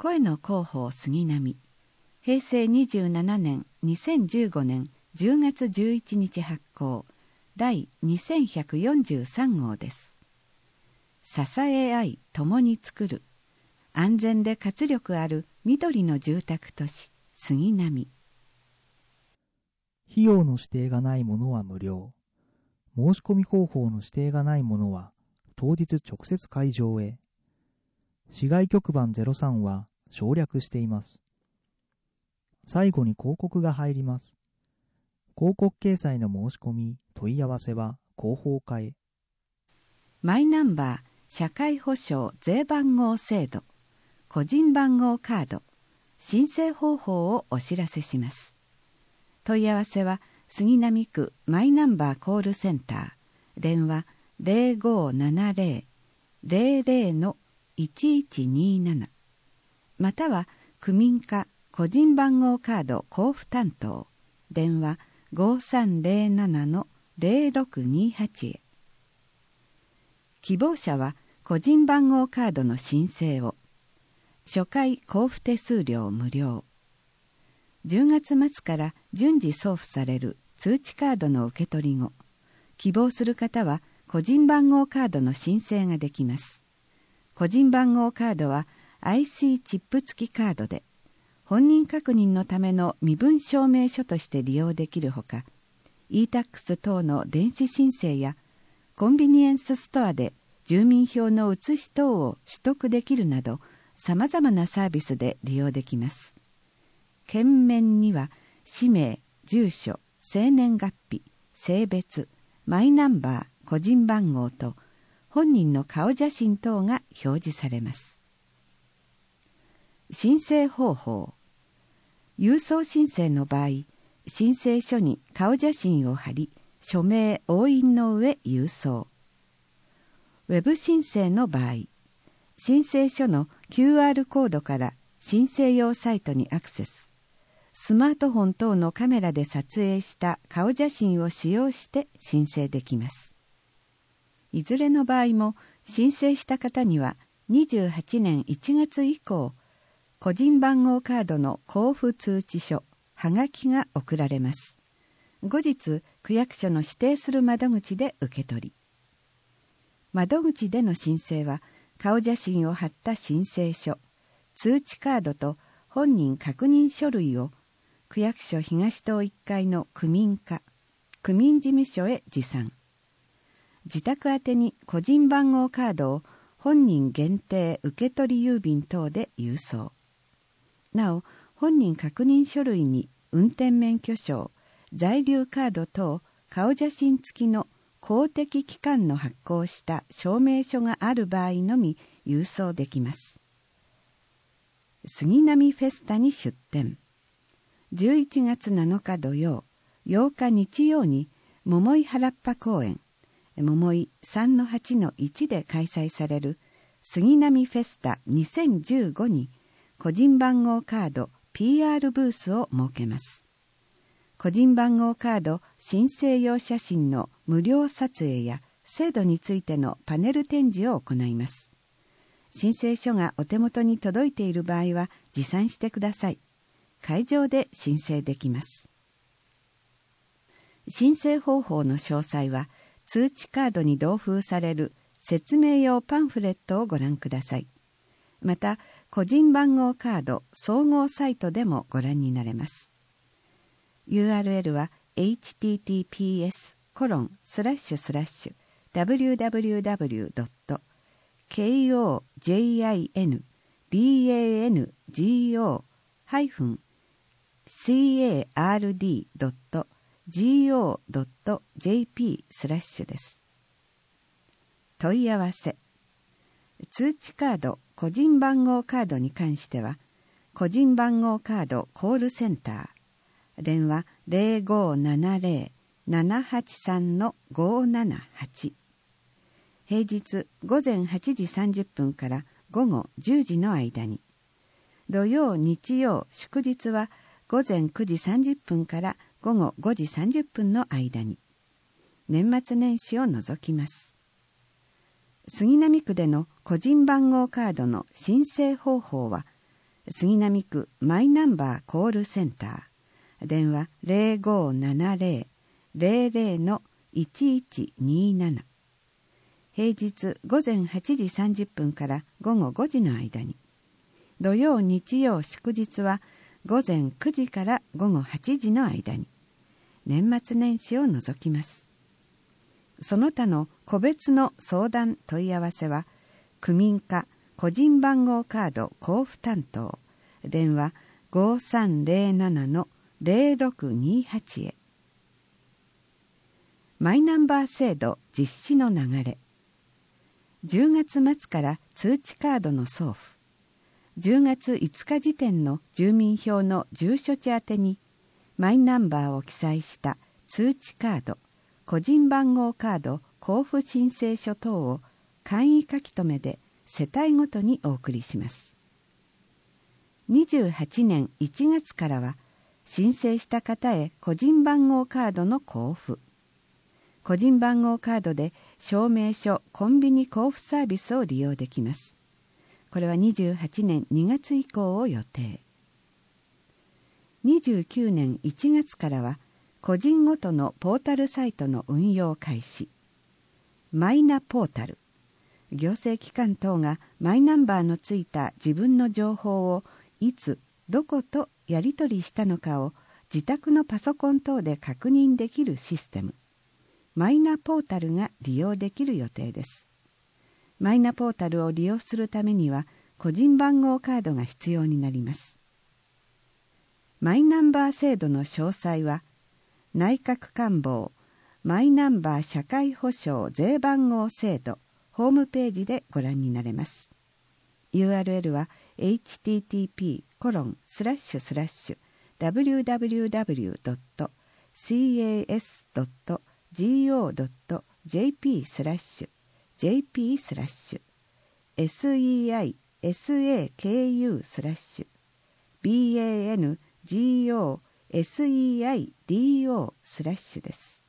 声の広報杉並、平成27年2015年10月11日発行第2143号です。支え合い共に作る安全で活力ある緑の住宅都市杉並。 費用の指定がないものは無料。申し込み方法の指定がないものは当日直接会場へ。市外局番03は省略しています。最後に広告が入ります。広告掲載の申し込み、問い合わせは広報課へ。 マイナンバー社会保障税番号制度個人番号カード申請方法をお知らせします。問い合わせは杉並区マイナンバーコールセンター電話 0570-00-1127 または区民課個人番号カード交付担当電話 5307-0628 へ。希望者は個人番号カードの申請を。初回交付手数料無料。10月末から順次送付される通知カードの受け取り後、希望する方は個人番号カードの申請ができます。個人番号カードは IC チップ付きカードで、本人確認のための身分証明書として利用できるほか、e-tax 等の電子申請やコンビニエンスストアで住民票の写し等を取得できるなど、さまざまなサービスで利用できます。件面には氏名、住所、生年月日、性別、マイナンバー、個人番号と本人の顔写真等が表示されます。申請方法。郵送申請の場合、申請書に顔写真を貼り、署名・押印の上郵送。ウェブ申請の場合、申請書の QR コードから申請用サイトにアクセス。スマートフォン等のカメラで撮影した顔写真を使用して申請できます。いずれの場合も申請した方には28年1月以降、個人番号カードの交付通知書、はがきが送られます。後日、区役所の指定する窓口で受け取り。窓口での申請は、顔写真を貼った申請書、通知カードと本人確認書類を区役所東棟1階の区民課、区民事務所へ持参。自宅宛てに個人番号カードを本人限定受取郵便等で郵送。なお、本人確認書類に運転免許証、在留カード等顔写真付きの公的機関の発行した証明書がある場合のみ郵送できます。杉並フェスタに出店。11月7日土曜、8日日曜に桃井原っぱ公園、桃井 3-8-1 で開催される杉並フェスタ2015に個人番号カード PR ブースを設けます。個人番号カード申請用写真の無料撮影や制度についてのパネル展示を行います。申請書がお手元に届いている場合は持参してください。会場で申請できます。申請方法の詳細は通知カードに同封される説明用パンフレットをご覧ください。また、個人番号カード総合サイトでもご覧になれます。URL は https://www.kojinbango.go.jp/ です。問い合わせ。通知カード個人番号カードに関しては、個人番号カードコールセンター電話 0570-783-578 平日午前8時30分から午後10時の間に、土曜日曜祝日は午前9時30分から午後5時30分の間に、年末年始を除きます。杉並区での個人番号カードの申請方法は、 杉並区マイナンバーコールセンター、電話 0570-00-1127、平日午前8時30分から午後5時の間に、土曜日曜祝日は午前9時から午後8時の間に、年末年始を除きます。その他の個別の相談問い合わせは、区民課個人番号カード交付担当、電話 5307-0628 へ。マイナンバー制度実施の流れ。10月末から通知カードの送付。10月5日時点の住民票の住所地宛てにマイナンバーを記載した通知カード、個人番号カード交付申請書等を簡易書留で世帯ごとにお送りします。28年1月からは申請した方へ個人番号カードの交付。個人番号カードで証明書コンビニ交付サービスを利用できます。これは28年2月以降を予定。29年1月からは個人ごとのポータルサイトの運用開始。マイナポータル。行政機関等がマイナンバーのついた自分の情報をいつどことやり取りしたのかを自宅のパソコン等で確認できるシステム、マイナポータルが利用できる予定です。マイナポータルを利用するためには個人番号カードが必要になります。マイナンバー制度の詳細は内閣官房マイナンバー社会保障税番号制度ホームページでご覧になれます。 URL は http://www.cas.go.jp/seisaku/bangoseido/ です。